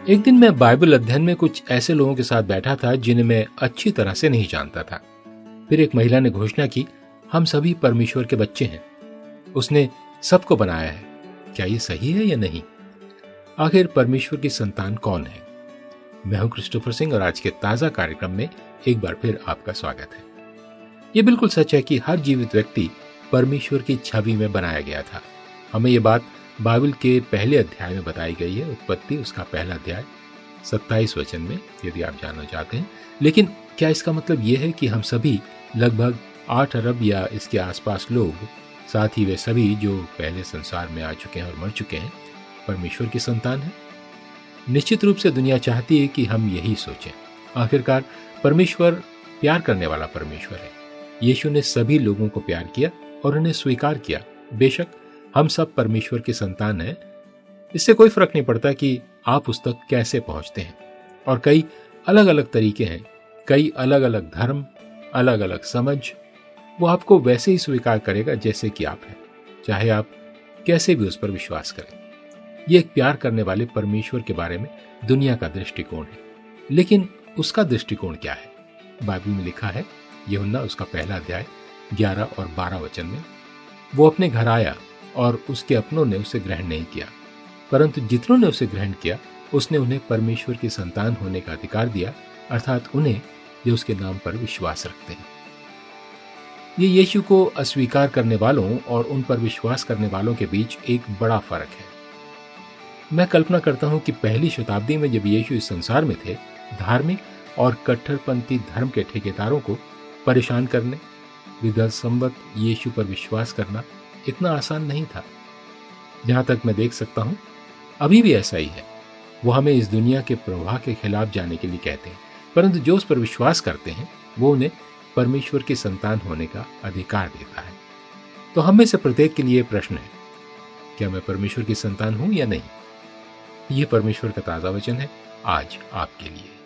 एक दिन मैं बाइबल अध्ययन में कुछ ऐसे लोगों के साथ बैठा था जिन्हें मैं अच्छी तरह से नहीं जानता था। फिर एक महिला ने घोषणा की, हम सभी परमेश्वर के बच्चे हैं, उसने सबको बनाया है। क्या ये सही है या नहीं? आखिर परमेश्वर की संतान कौन है? मैं हूं क्रिस्टोफर सिंह और आज के ताजा कार्यक्रम में एक बार फिर आपका स्वागत है। ये बिल्कुल सच है कि हर जीवित व्यक्ति परमेश्वर की छवि में बनाया गया था। हमें ये बात बाइबल के पहले अध्याय में बताई गई है, उत्पत्ति उसका पहला अध्याय 27 वचन में, यदि आप जानना चाहते हैं। लेकिन क्या इसका मतलब यह है कि हम सभी लगभग 8 अरब या इसके आसपास लोग, साथ ही वे सभी जो पहले संसार में आ चुके हैं और मर चुके हैं, परमेश्वर की संतान हैं? निश्चित रूप से दुनिया चाहती है कि हम यही सोचें। आखिरकार परमेश्वर प्यार करने वाला परमेश्वर है। यीशु ने सभी लोगों को प्यार किया और उन्हें स्वीकार किया। बेशक हम सब परमेश्वर की संतान हैं। इससे कोई फर्क नहीं पड़ता कि आप उस तक कैसे पहुंचते हैं। और कई अलग अलग तरीके हैं, कई अलग अलग धर्म, अलग अलग समझ। वो आपको वैसे ही स्वीकार करेगा जैसे कि आप हैं, चाहे आप कैसे भी उस पर विश्वास करें। ये एक प्यार करने वाले परमेश्वर के बारे में दुनिया का दृष्टिकोण है। लेकिन उसका दृष्टिकोण क्या है? बाइबल में लिखा है, यूहन्ना उसका पहला अध्याय 11 और 12 वचन में, वो अपने घर आया और उसके अपनों ने उसे ग्रहण नहीं किया, परंतु जितनों ने उसे ग्रहण किया उसने उन्हें परमेश्वर की संतान होने का अधिकार दिया, अर्थात उन्हें जो उसके नाम पर विश्वास रखते हैं। ये यीशु को अस्वीकार करने वालों और उन पर विश्वास करने वालों के बीच एक बड़ा फर्क है। मैं कल्पना करता हूं कि पहली शताब्दी में जब यीशु इस संसार में थे, धार्मिक और कट्टरपंथी धर्म के ठेकेदारों को परेशान करने, विधसंवत यीशु पर विश्वास करना इतना आसान नहीं था। जहां तक मैं देख सकता हूं, अभी भी ऐसा ही है। वो हमें इस दुनिया के प्रवाह के खिलाफ जाने के लिए कहते हैं, परंतु जो उस पर विश्वास करते हैं वो उन्हें परमेश्वर की संतान होने का अधिकार देता है। तो हम में से प्रत्येक के लिए प्रश्न है, क्या मैं परमेश्वर की संतान हूं या नहीं? ये परमेश्वर का ताजा वचन है आज आपके लिए।